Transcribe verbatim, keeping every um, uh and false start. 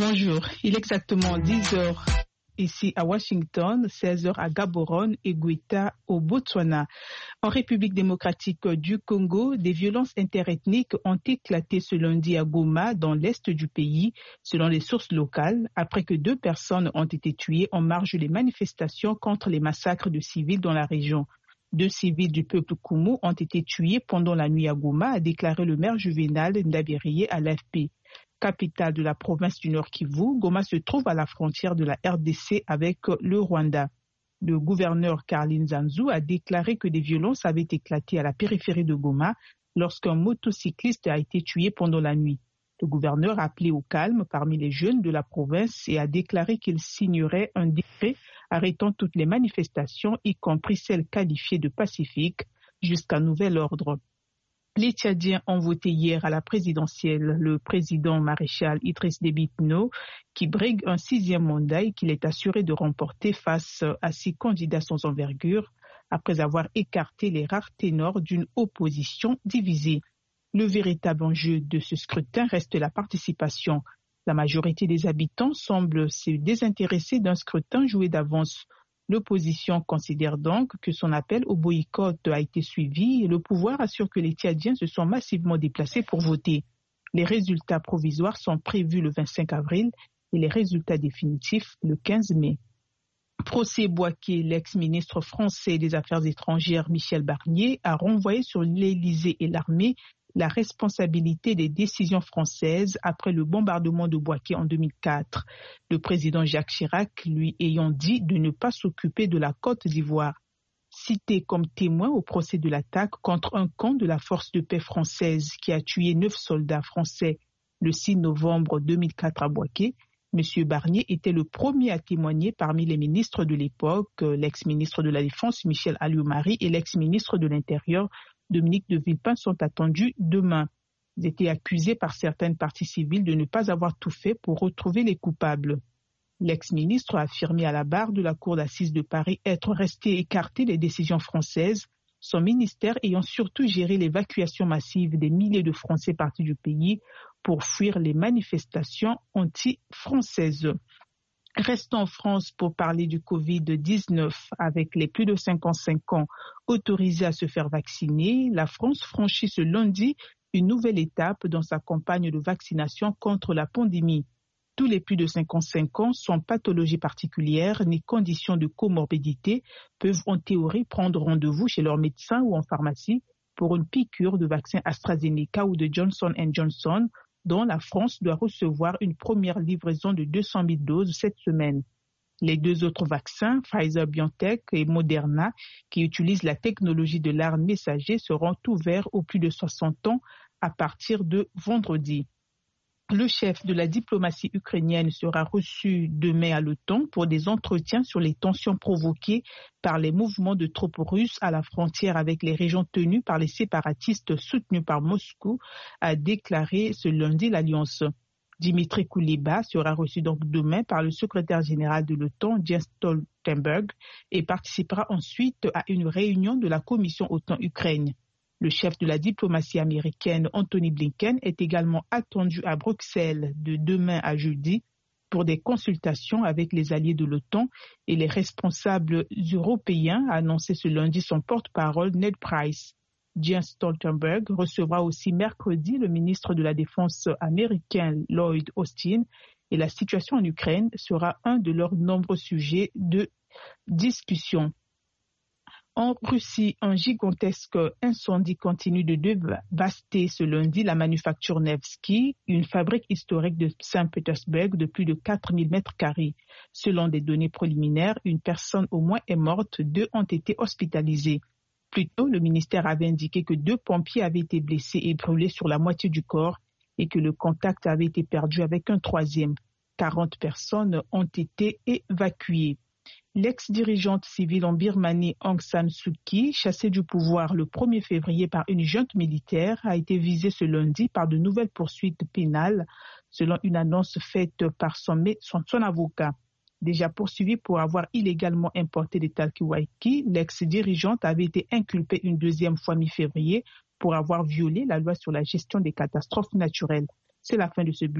Bonjour, il est exactement dix heures ici à Washington, seize heures à Gaborone et Guita au Botswana. En République démocratique du Congo, des violences interethniques ont éclaté ce lundi à Goma, dans l'est du pays, selon les sources locales, après que deux personnes ont été tuées en marge des manifestations contre les massacres de civils dans la région. Deux civils du peuple Kumu ont été tués pendant la nuit à Goma, a déclaré le maire Juvenal Ndabiriye à l'A F P. Capitale de la province du Nord Kivu, Goma se trouve à la frontière de la R D C avec le Rwanda. Le gouverneur Karlin Zanzu a déclaré que des violences avaient éclaté à la périphérie de Goma lorsqu'un motocycliste a été tué pendant la nuit. Le gouverneur a appelé au calme parmi les jeunes de la province et a déclaré qu'il signerait un décret arrêtant toutes les manifestations, y compris celles qualifiées de pacifiques, jusqu'à nouvel ordre. Les Tchadiens ont voté hier à la présidentielle le président maréchal Idriss Déby Itno, qui brigue un sixième mandat et qu'il est assuré de remporter face à six candidats sans envergure, après avoir écarté les rares ténors d'une opposition divisée. Le véritable enjeu de ce scrutin reste la participation. La majorité des habitants semble se désintéresser d'un scrutin joué d'avance. L'opposition considère donc que son appel au boycott a été suivi et le pouvoir assure que les Tchadiens se sont massivement déplacés pour voter. Les résultats provisoires sont prévus le vingt-cinq avril et les résultats définitifs le quinze mai. Procès Bouaké, l'ex-ministre français des Affaires étrangères Michel Barnier, a renvoyé sur l'Élysée et l'armée la responsabilité des décisions françaises après le bombardement de Bouaké en deux mille quatre. Le président Jacques Chirac lui ayant dit de ne pas s'occuper de la Côte d'Ivoire. Cité comme témoin au procès de l'attaque contre un camp de la force de paix française qui a tué neuf soldats français le six novembre deux mille quatre à Bouaké, M. Barnier était le premier à témoigner parmi les ministres de l'époque, l'ex-ministre de la Défense Michel Alliot-Marie et l'ex-ministre de l'Intérieur Dominique de Villepin sont attendus demain. Ils étaient accusés par certaines parties civiles de ne pas avoir tout fait pour retrouver les coupables. L'ex-ministre a affirmé à la barre de la cour d'assises de Paris être resté écarté des décisions françaises, son ministère ayant surtout géré l'évacuation massive des milliers de Français partis du pays pour fuir les manifestations anti-françaises. Restons en France pour parler du covid dix-neuf. Avec les plus de cinquante-cinq ans autorisés à se faire vacciner, la France franchit ce lundi une nouvelle étape dans sa campagne de vaccination contre la pandémie. Tous les plus de cinquante-cinq ans sans pathologie particulière ni conditions de comorbidité peuvent en théorie prendre rendez-vous chez leur médecin ou en pharmacie pour une piqûre de vaccin AstraZeneca ou de Johnson and Johnson, dont la France doit recevoir une première livraison de deux cent mille doses cette semaine. Les deux autres vaccins, Pfizer-BioNTech et Moderna, qui utilisent la technologie de l'A R N messager, seront ouverts aux plus de soixante ans à partir de vendredi. Le chef de la diplomatie ukrainienne sera reçu demain à l'OTAN pour des entretiens sur les tensions provoquées par les mouvements de troupes russes à la frontière avec les régions tenues par les séparatistes soutenus par Moscou, a déclaré ce lundi l'Alliance. Dimitri Kuleba sera reçu donc demain par le secrétaire général de l'OTAN, Jens Stoltenberg, et participera ensuite à une réunion de la commission OTAN-Ukraine. Le chef de la diplomatie américaine, Anthony Blinken, est également attendu à Bruxelles de demain à jeudi pour des consultations avec les alliés de l'OTAN et les responsables européens, a annoncé ce lundi son porte-parole Ned Price. Jens Stoltenberg recevra aussi mercredi le ministre de la Défense américain Lloyd Austin et la situation en Ukraine sera un de leurs nombreux sujets de discussion. En Russie, un gigantesque incendie continue de dévaster ce lundi la manufacture Nevsky, une fabrique historique de Saint-Pétersbourg de plus de quatre mille mètres carrés. Selon des données préliminaires, une personne au moins est morte, deux ont été hospitalisées. Plus tôt, le ministère avait indiqué que deux pompiers avaient été blessés et brûlés sur la moitié du corps et que le contact avait été perdu avec un troisième. quarante personnes ont été évacuées. L'ex-dirigeante civile en Birmanie Aung San Suu Kyi, chassée du pouvoir le premier février par une junte militaire, a été visée ce lundi par de nouvelles poursuites pénales, selon une annonce faite par son, son, son avocat. Déjà poursuivie pour avoir illégalement importé des talkiwaki, l'ex-dirigeante avait été inculpée une deuxième fois mi-février pour avoir violé la loi sur la gestion des catastrophes naturelles. C'est la fin de ce bulletin.